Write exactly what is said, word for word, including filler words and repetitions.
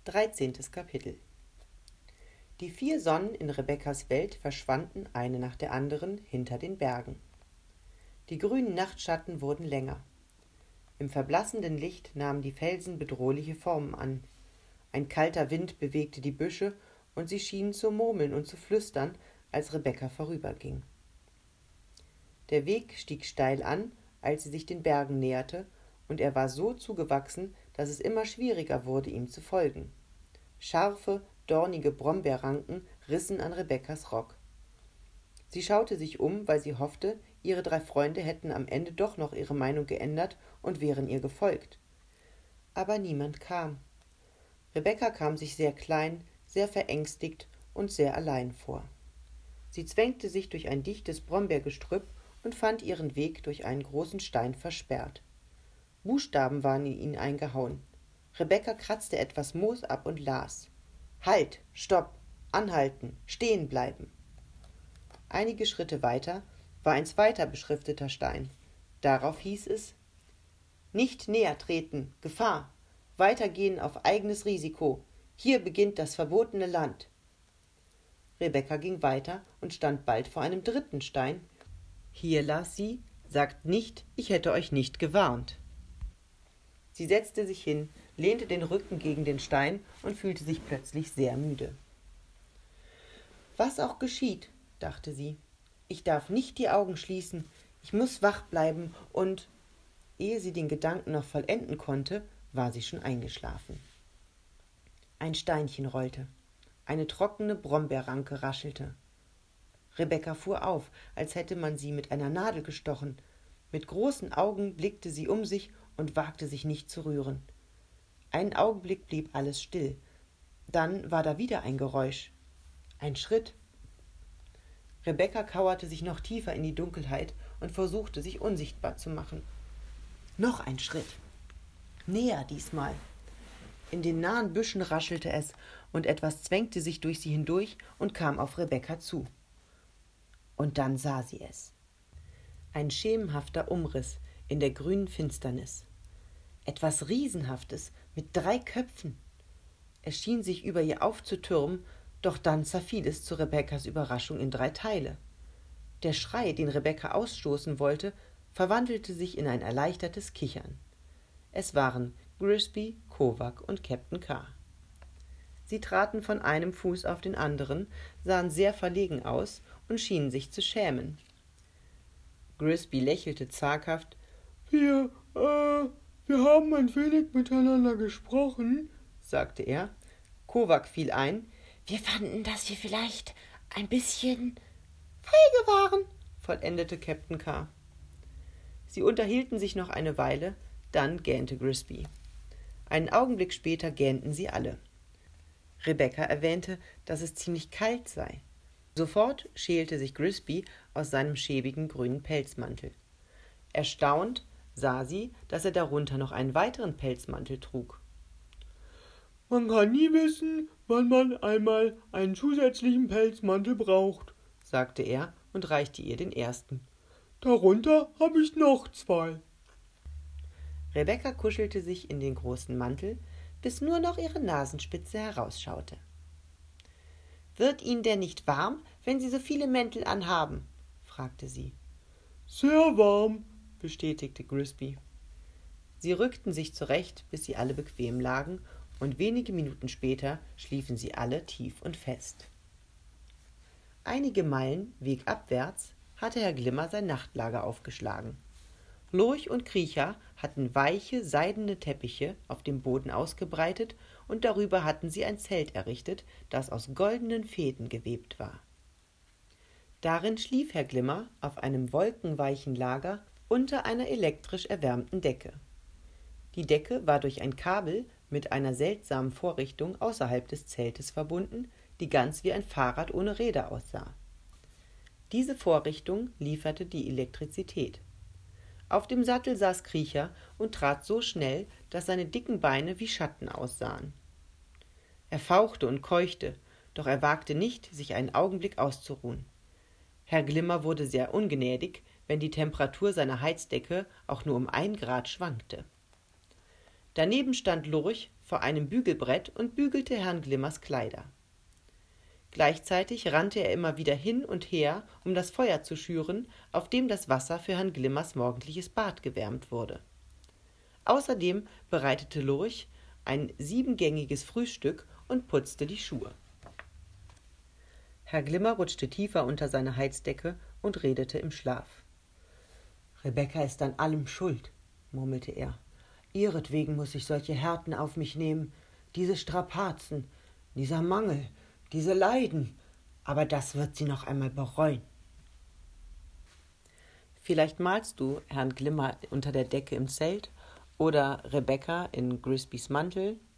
Dreizehntes Kapitel. Die vier Sonnen in Rebekkas Welt verschwanden eine nach der anderen hinter den Bergen. Die grünen Nachtschatten wurden länger. Im verblassenden Licht nahmen die Felsen bedrohliche Formen an. Ein kalter Wind bewegte die Büsche, und sie schienen zu murmeln und zu flüstern, als Rebekka vorüberging. Der Weg stieg steil an, als sie sich den Bergen näherte, und er war so zugewachsen, dass es immer schwieriger wurde, ihm zu folgen. Scharfe, dornige Brombeerranken rissen an Rebekkas Rock. Sie schaute sich um, weil sie hoffte, ihre drei Freunde hätten am Ende doch noch ihre Meinung geändert und wären ihr gefolgt. Aber niemand kam. Rebekka kam sich sehr klein, sehr verängstigt und sehr allein vor. Sie zwängte sich durch ein dichtes Brombeergestrüpp und fand ihren Weg durch einen großen Stein versperrt. Buchstaben waren in ihn eingehauen. Rebekka kratzte etwas Moos ab und las: »Halt! Stopp! Anhalten! Stehen bleiben!« Einige Schritte weiter war ein zweiter beschrifteter Stein. Darauf hieß es: »Nicht näher treten! Gefahr! Weitergehen auf eigenes Risiko! Hier beginnt das verbotene Land!« Rebekka ging weiter und stand bald vor einem dritten Stein. Hier las sie: »Sagt nicht, ich hätte euch nicht gewarnt.« Sie setzte sich hin, lehnte den Rücken gegen den Stein und fühlte sich plötzlich sehr müde. »Was auch geschieht«, dachte sie, »ich darf nicht die Augen schließen, ich muss wach bleiben und...« Ehe sie den Gedanken noch vollenden konnte, war sie schon eingeschlafen. Ein Steinchen rollte, eine trockene Brombeerranke raschelte. Rebekka fuhr auf, als hätte man sie mit einer Nadel gestochen. Mit großen Augen blickte sie um sich und wagte sich nicht zu rühren. Einen Augenblick blieb alles still. Dann war da wieder ein Geräusch. Ein Schritt. Rebekka kauerte sich noch tiefer in die Dunkelheit und versuchte, sich unsichtbar zu machen. Noch ein Schritt. Näher diesmal. In den nahen Büschen raschelte es, und etwas zwängte sich durch sie hindurch und kam auf Rebekka zu. Und dann sah sie es. Ein schemenhafter Umriss in der grünen Finsternis. Etwas Riesenhaftes mit drei Köpfen. Es schien sich über ihr aufzutürmen, doch dann zerfiel es zu Rebekkas Überraschung in drei Teile. Der Schrei, den Rebekka ausstoßen wollte, verwandelte sich in ein erleichtertes Kichern. Es waren Grisby, Kovac und Captain K. Sie traten von einem Fuß auf den anderen, sahen sehr verlegen aus und schienen sich zu schämen. Grisby lächelte zaghaft. »Wir, äh, wir haben ein wenig miteinander gesprochen«, sagte er. Kovac fiel ein. »Wir fanden, dass wir vielleicht ein bisschen feige waren«, vollendete Captain K. Sie unterhielten sich noch eine Weile, dann gähnte Grisby. Einen Augenblick später gähnten sie alle. Rebekka erwähnte, dass es ziemlich kalt sei. Sofort schälte sich Grisby aus seinem schäbigen grünen Pelzmantel. Erstaunt sah sie, dass er darunter noch einen weiteren Pelzmantel trug. »Man kann nie wissen, wann man einmal einen zusätzlichen Pelzmantel braucht«, sagte er und reichte ihr den ersten. »Darunter habe ich noch zwei.« Rebekka kuschelte sich in den großen Mantel, bis nur noch ihre Nasenspitze herausschaute. »Wird Ihnen denn nicht warm, wenn Sie so viele Mäntel anhaben?« fragte sie. »Sehr warm«, bestätigte Grisby. Sie rückten sich zurecht, bis sie alle bequem lagen, und wenige Minuten später schliefen sie alle tief und fest. Einige Meilen wegabwärts hatte Herr Glimmer sein Nachtlager aufgeschlagen. Lurch und Kriecher hatten weiche, seidene Teppiche auf dem Boden ausgebreitet, und darüber hatten sie ein Zelt errichtet, das aus goldenen Fäden gewebt war. Darin schlief Herr Glimmer auf einem wolkenweichen Lager unter einer elektrisch erwärmten Decke. Die Decke war durch ein Kabel mit einer seltsamen Vorrichtung außerhalb des Zeltes verbunden, die ganz wie ein Fahrrad ohne Räder aussah. Diese Vorrichtung lieferte die Elektrizität. Auf dem Sattel saß Kriecher und trat so schnell, dass seine dicken Beine wie Schatten aussahen. Er fauchte und keuchte, doch er wagte nicht, sich einen Augenblick auszuruhen. Herr Glimmer wurde sehr ungnädig, wenn die Temperatur seiner Heizdecke auch nur um ein Grad schwankte. Daneben stand Lurch, vor einem Bügelbrett und bügelte Herrn Glimmers Kleider. Gleichzeitig rannte er immer wieder hin und her, um das Feuer zu schüren, auf dem das Wasser für Herrn Glimmers morgendliches Bad gewärmt wurde. Außerdem bereitete Lurch ein siebengängiges Frühstück und putzte die Schuhe. Herr Glimmer rutschte tiefer unter seine Heizdecke und redete im Schlaf. »Rebekka ist an allem schuld«, murmelte er. »Ihretwegen muss ich solche Härten auf mich nehmen, diese Strapazen, dieser Mangel, diese Leiden, aber das wird sie noch einmal bereuen.« »Vielleicht malst du Herrn Glimmer unter der Decke im Zelt oder Rebekka in Grisbys Mantel«,